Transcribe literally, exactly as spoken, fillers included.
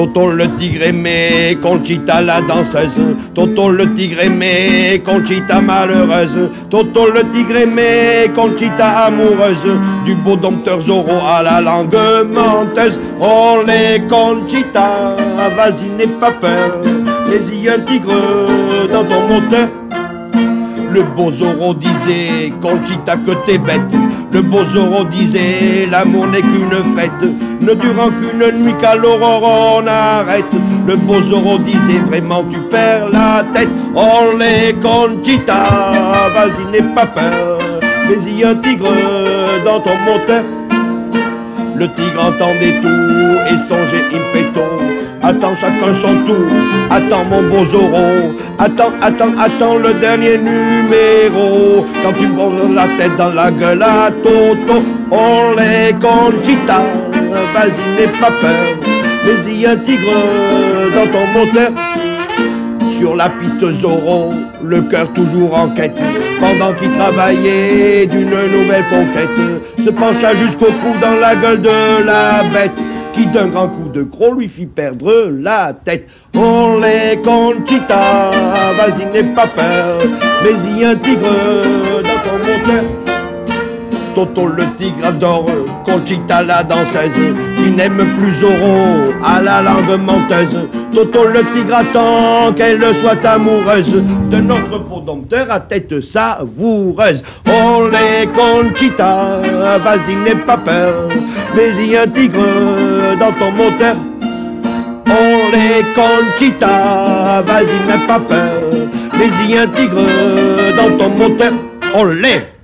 Toto le tigre aimé, Conchita la danseuse. Toto le tigre aimé, Conchita malheureuse. Toto le tigre aimé, Conchita amoureuse. Du beau dompteur Zorro à la langue menteuse. Oh les Conchita, vas-y n'aie pas peur. Mais il y a un tigre dans ton moteur. Le beau Zorro disait, Conchita que t'es bête. Le beau Zorro disait, l'amour n'est qu'une fête, ne durant qu'une nuit qu'à l'aurore on arrête. Le beau Zorro disait, vraiment tu perds la tête. Oh les Conchita, vas-y n'aie pas peur, mais il y a un tigre dans ton moteur. Le tigre entendait tout et songeait impeto. Attends chacun son tour, attends mon beau Zorro. Attends, attends, attends le dernier numéro. Quand tu me poses la tête dans la gueule à Toto. Oh les Conchita, vas-y n'aie pas peur, mais il y a un tigre dans ton moteur. Sur la piste Zorro, le cœur toujours en quête, pendant qu'il travaillait d'une nouvelle conquête, se pencha jusqu'au cou dans la gueule de la bête, qui d'un grand coup de croc lui fit perdre la tête. Oh les Conchita, vas-y n'aie pas peur, mais il y a un tigre dans ton moteur. Toto le tigre adore Conchita la danseuse, qui n'aime plus Zorro à la langue menteuse. Toto le tigre attend qu'elle soit amoureuse de notre beau dompteur à tête savoureuse. Oh les Conchita, vas-y n'aie pas peur, mais il y a un tigre dans ton moteur. Oh les Conchita, vas-y n'aie pas peur, mais il y a un tigre dans ton moteur. Olé!